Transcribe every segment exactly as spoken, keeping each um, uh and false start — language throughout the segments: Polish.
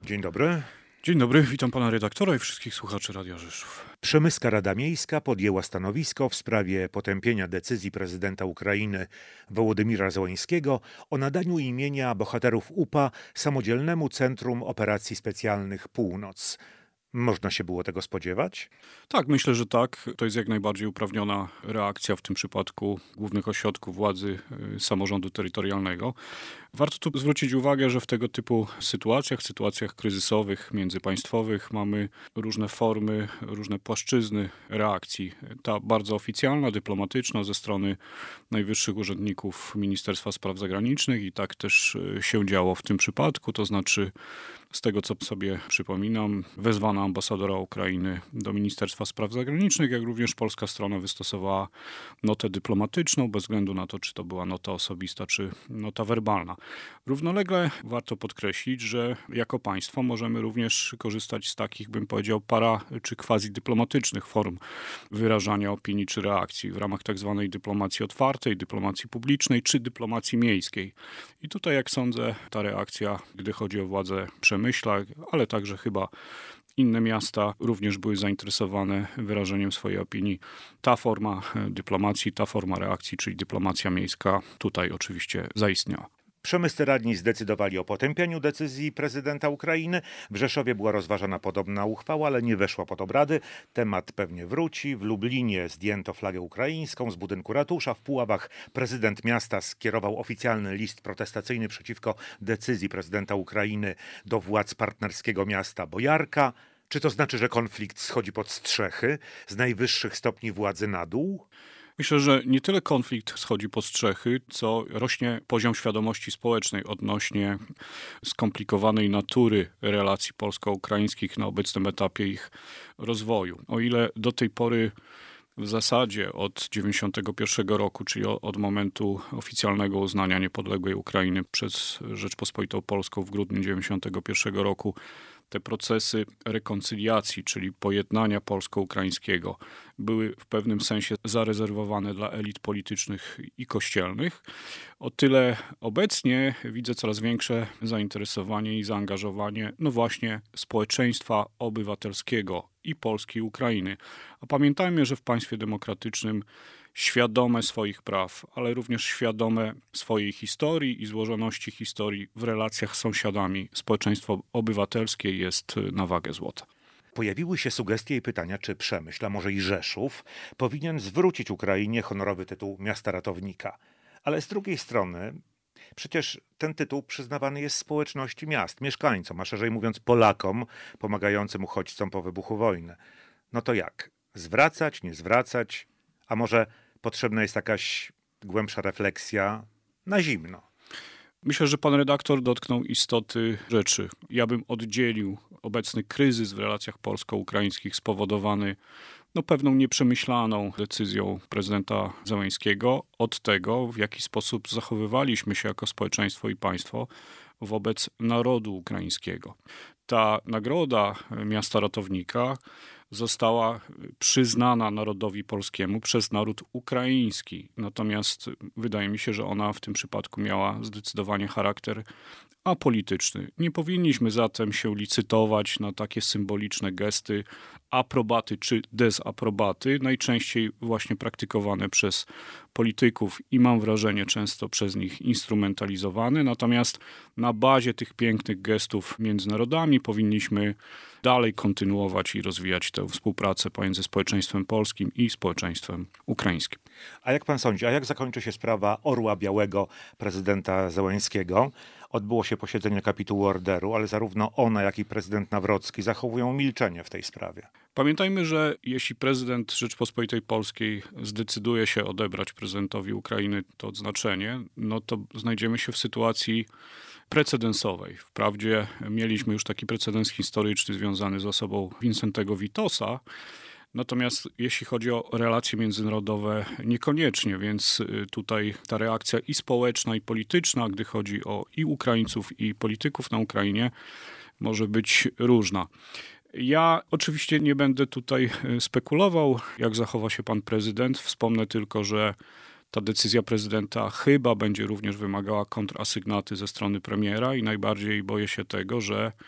Dzień dobry. Dzień dobry, witam pana redaktora i wszystkich słuchaczy Radia Rzeszów. Przemyska Rada Miejska podjęła stanowisko w sprawie potępienia decyzji prezydenta Ukrainy Wołodymira Zełańskiego o nadaniu imienia bohaterów U P A Samodzielnemu Centrum Operacji Specjalnych Północ. Można się było tego spodziewać? Tak, myślę, że tak. To jest jak najbardziej uprawniona reakcja w tym przypadku głównych ośrodków władzy y, samorządu terytorialnego. Warto tu zwrócić uwagę, że w tego typu sytuacjach, sytuacjach kryzysowych, międzypaństwowych mamy różne formy, różne płaszczyzny reakcji. Ta bardzo oficjalna, dyplomatyczna ze strony najwyższych urzędników Ministerstwa Spraw Zagranicznych i tak też y, się działo w tym przypadku, to znaczy z tego, co sobie przypominam, wezwano ambasadora Ukrainy do Ministerstwa Spraw Zagranicznych, jak również polska strona wystosowała notę dyplomatyczną, bez względu na to, czy to była nota osobista, czy nota werbalna. Równolegle warto podkreślić, że jako państwo możemy również korzystać z takich, bym powiedział, para czy quasi-dyplomatycznych form wyrażania opinii czy reakcji w ramach tak zwanej dyplomacji otwartej, dyplomacji publicznej czy dyplomacji miejskiej. I tutaj, jak sądzę, ta reakcja, gdy chodzi o władzę Przemyśla, ale także chyba inne miasta również były zainteresowane wyrażeniem swojej opinii. Ta forma dyplomacji, ta forma reakcji, czyli dyplomacja miejska, tutaj oczywiście zaistniała. Przemyscy radni zdecydowali o potępianiu decyzji prezydenta Ukrainy. W Rzeszowie była rozważana podobna uchwała, ale nie weszła pod obrady. Temat pewnie wróci. W Lublinie zdjęto flagę ukraińską z budynku ratusza. W Puławach prezydent miasta skierował oficjalny list protestacyjny przeciwko decyzji prezydenta Ukrainy do władz partnerskiego miasta Bojarka. Czy to znaczy, że konflikt schodzi pod strzechy z najwyższych stopni władzy na dół? Myślę, że nie tyle konflikt schodzi pod strzechy, co rośnie poziom świadomości społecznej odnośnie skomplikowanej natury relacji polsko-ukraińskich na obecnym etapie ich rozwoju. O ile do tej pory w zasadzie od dziewięćdziesiątego pierwszego roku, czyli od momentu oficjalnego uznania niepodległej Ukrainy przez Rzeczpospolitą Polską w grudniu dziewięćdziesiątego pierwszego roku, te procesy rekoncyliacji, czyli pojednania polsko-ukraińskiego, były w pewnym sensie zarezerwowane dla elit politycznych i kościelnych. O tyle obecnie widzę coraz większe zainteresowanie i zaangażowanie, no właśnie, społeczeństwa obywatelskiego i Polski, i Ukrainy. A pamiętajmy, że w państwie demokratycznym świadome swoich praw, ale również świadome swojej historii i złożoności historii w relacjach z sąsiadami, społeczeństwo obywatelskie jest na wagę złota. Pojawiły się sugestie i pytania, czy Przemyśl, a może i Rzeszów, powinien zwrócić Ukrainie honorowy tytuł miasta ratownika. Ale z drugiej strony, przecież ten tytuł przyznawany jest społeczności miast, mieszkańcom, a szerzej mówiąc Polakom pomagającym uchodźcom po wybuchu wojny. No to jak? Zwracać, nie zwracać? A może potrzebna jest jakaś głębsza refleksja na zimno? Myślę, że pan redaktor dotknął istoty rzeczy. Ja bym oddzielił obecny kryzys w relacjach polsko-ukraińskich spowodowany no, pewną nieprzemyślaną decyzją prezydenta Zełańskiego od tego, w jaki sposób zachowywaliśmy się jako społeczeństwo i państwo wobec narodu ukraińskiego. Ta nagroda miasta ratownika została przyznana narodowi polskiemu przez naród ukraiński. Natomiast wydaje mi się, że ona w tym przypadku miała zdecydowanie charakter apolityczny. Nie powinniśmy zatem się licytować na takie symboliczne gesty aprobaty czy dezaprobaty, najczęściej właśnie praktykowane przez polityków i mam wrażenie często przez nich instrumentalizowane. Natomiast na bazie tych pięknych gestów między narodami powinniśmy dalej kontynuować i rozwijać tę współpracę pomiędzy społeczeństwem polskim i społeczeństwem ukraińskim. A jak pan sądzi, a jak zakończy się sprawa Orła Białego prezydenta Zełańskiego? Odbyło się posiedzenie kapitułu orderu, ale zarówno ona, jak i prezydent Nawrocki zachowują milczenie w tej sprawie. Pamiętajmy, że jeśli prezydent Rzeczypospolitej Polskiej zdecyduje się odebrać prezydentowi Ukrainy to odznaczenie, no to znajdziemy się w sytuacji precedensowej. Wprawdzie mieliśmy już taki precedens historyczny związany z osobą Wincentego Witosa, natomiast jeśli chodzi o relacje międzynarodowe, niekoniecznie, więc tutaj ta reakcja i społeczna, i polityczna, gdy chodzi o i Ukraińców, i polityków na Ukrainie, może być różna. Ja oczywiście nie będę tutaj spekulował, jak zachowa się pan prezydent. Wspomnę tylko, że ta decyzja prezydenta chyba będzie również wymagała kontrasygnaty ze strony premiera i najbardziej boję się tego, że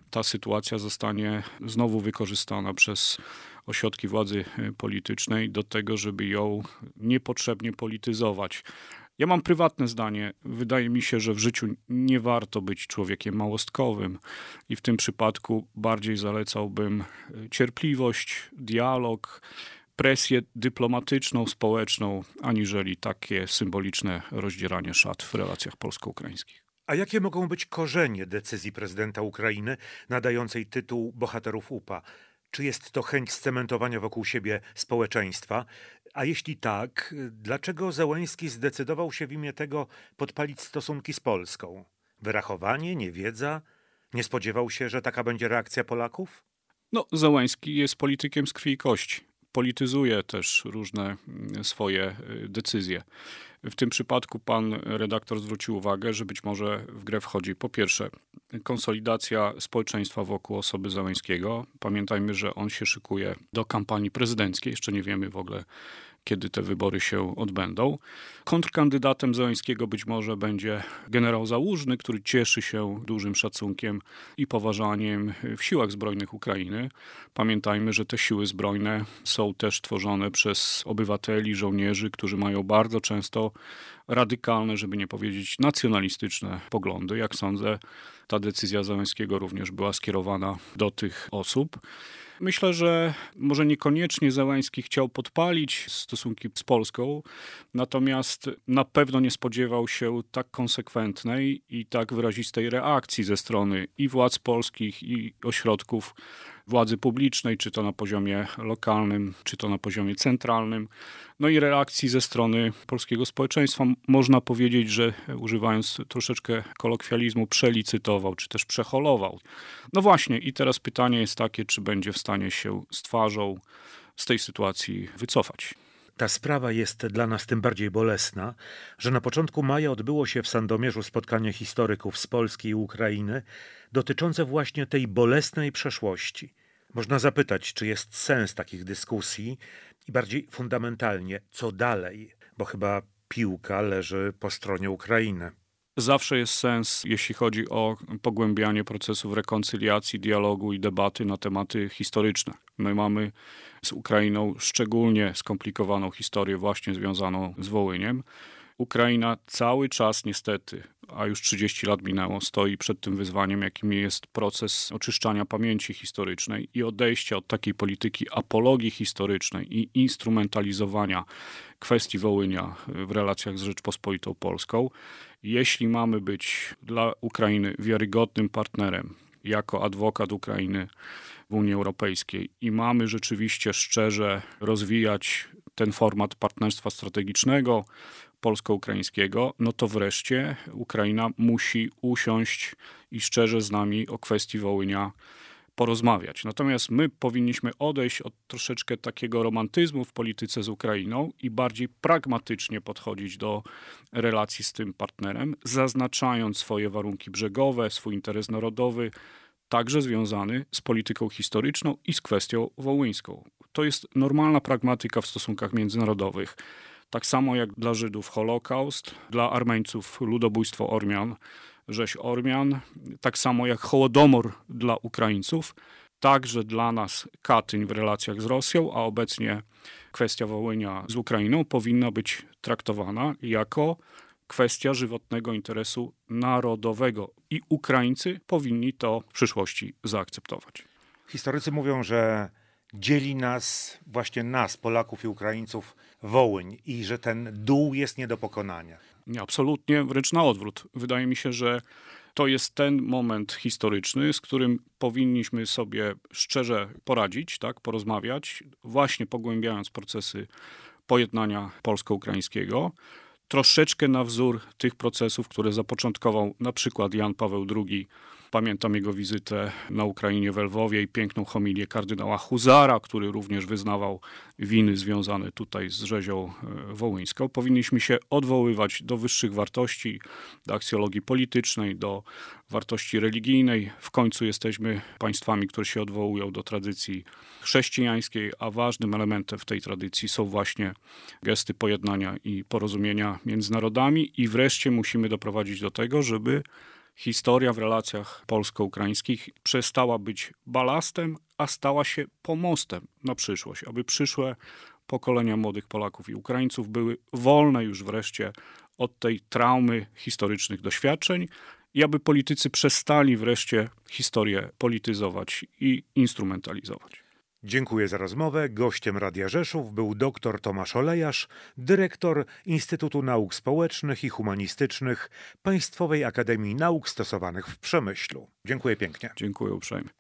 ta sytuacja zostanie znowu wykorzystana przez ośrodki władzy politycznej do tego, żeby ją niepotrzebnie polityzować. Ja mam prywatne zdanie. Wydaje mi się, że w życiu nie warto być człowiekiem małostkowym i w tym przypadku bardziej zalecałbym cierpliwość, dialog, presję dyplomatyczną, społeczną, aniżeli takie symboliczne rozdzieranie szat w relacjach polsko-ukraińskich. A jakie mogą być korzenie decyzji prezydenta Ukrainy nadającej tytuł Bohaterów U P A? Czy jest to chęć scementowania wokół siebie społeczeństwa? A jeśli tak, dlaczego Zełenski zdecydował się w imię tego podpalić stosunki z Polską? Wyrachowanie, niewiedza? Nie spodziewał się, że taka będzie reakcja Polaków? No, Zełenski jest politykiem z krwi i kości. Polityzuje też różne swoje decyzje. W tym przypadku pan redaktor zwrócił uwagę, że być może w grę wchodzi po pierwsze konsolidacja społeczeństwa wokół osoby Zełenskiego. Pamiętajmy, że on się szykuje do kampanii prezydenckiej. Jeszcze nie wiemy w ogóle, kiedy te wybory się odbędą. Kontrkandydatem Zełenskiego być może będzie generał Załużny, który cieszy się dużym szacunkiem i poważaniem w siłach zbrojnych Ukrainy. Pamiętajmy, że te siły zbrojne są też tworzone przez obywateli, żołnierzy, którzy mają bardzo często radykalne, żeby nie powiedzieć nacjonalistyczne poglądy. Jak sądzę, ta decyzja Zełenskiego również była skierowana do tych osób. Myślę, że może niekoniecznie Zełenski chciał podpalić stosunki z Polską, natomiast na pewno nie spodziewał się tak konsekwentnej i tak wyrazistej reakcji ze strony i władz polskich, i ośrodków władzy publicznej, czy to na poziomie lokalnym, czy to na poziomie centralnym. No i reakcji ze strony polskiego społeczeństwa. Można powiedzieć, że używając troszeczkę kolokwializmu, przelicytował, czy też przeholował. No właśnie i teraz pytanie jest takie, czy będzie w stanie się z twarzą z tej sytuacji wycofać. Ta sprawa jest dla nas tym bardziej bolesna, że na początku maja odbyło się w Sandomierzu spotkanie historyków z Polski i Ukrainy dotyczące właśnie tej bolesnej przeszłości. Można zapytać, czy jest sens takich dyskusji i bardziej fundamentalnie, co dalej, bo chyba piłka leży po stronie Ukrainy. Zawsze jest sens, jeśli chodzi o pogłębianie procesów rekoncyliacji, dialogu i debaty na tematy historyczne. My mamy z Ukrainą szczególnie skomplikowaną historię właśnie związaną z Wołyniem. Ukraina cały czas niestety, a już trzydzieści lat minęło, stoi przed tym wyzwaniem, jakim jest proces oczyszczania pamięci historycznej i odejścia od takiej polityki apologii historycznej i instrumentalizowania kwestii Wołynia w relacjach z Rzeczpospolitą Polską. Jeśli mamy być dla Ukrainy wiarygodnym partnerem jako adwokat Ukrainy w Unii Europejskiej i mamy rzeczywiście szczerze rozwijać ten format partnerstwa strategicznego polsko-ukraińskiego, no to wreszcie Ukraina musi usiąść i szczerze z nami o kwestii Wołynia porozmawiać. Natomiast my powinniśmy odejść od troszeczkę takiego romantyzmu w polityce z Ukrainą i bardziej pragmatycznie podchodzić do relacji z tym partnerem, zaznaczając swoje warunki brzegowe, swój interes narodowy, także związany z polityką historyczną i z kwestią wołyńską. To jest normalna pragmatyka w stosunkach międzynarodowych. Tak samo jak dla Żydów Holokaust, dla Armeńców ludobójstwo Ormian, rzeź Ormian, tak samo jak Hołodomor dla Ukraińców, także dla nas Katyń w relacjach z Rosją, a obecnie kwestia Wołynia z Ukrainą powinna być traktowana jako kwestia żywotnego interesu narodowego i Ukraińcy powinni to w przyszłości zaakceptować. Historycy mówią, że dzieli nas, właśnie nas, Polaków i Ukraińców, Wołyń i że ten dół jest nie do pokonania. Nie, absolutnie, wręcz na odwrót. Wydaje mi się, że to jest ten moment historyczny, z którym powinniśmy sobie szczerze poradzić, tak, porozmawiać, właśnie pogłębiając procesy pojednania polsko-ukraińskiego, troszeczkę na wzór tych procesów, które zapoczątkował na przykład Jan Paweł drugi. Pamiętam jego wizytę na Ukrainie w Lwowie i piękną homilię kardynała Huzara, który również wyznawał winy związane tutaj z rzezią wołyńską. Powinniśmy się odwoływać do wyższych wartości, do aksjologii politycznej, do wartości religijnej. W końcu jesteśmy państwami, które się odwołują do tradycji chrześcijańskiej, a ważnym elementem w tej tradycji są właśnie gesty pojednania i porozumienia między narodami i wreszcie musimy doprowadzić do tego, żeby historia w relacjach polsko-ukraińskich przestała być balastem, a stała się pomostem na przyszłość, aby przyszłe pokolenia młodych Polaków i Ukraińców były wolne już wreszcie od tej traumy historycznych doświadczeń i aby politycy przestali wreszcie historię polityzować i instrumentalizować. Dziękuję za rozmowę. Gościem Radia Rzeszów był dr Tomasz Olejarz, dyrektor Instytutu Nauk Społecznych i Humanistycznych Państwowej Akademii Nauk Stosowanych w Przemyślu. Dziękuję pięknie. Dziękuję uprzejmie.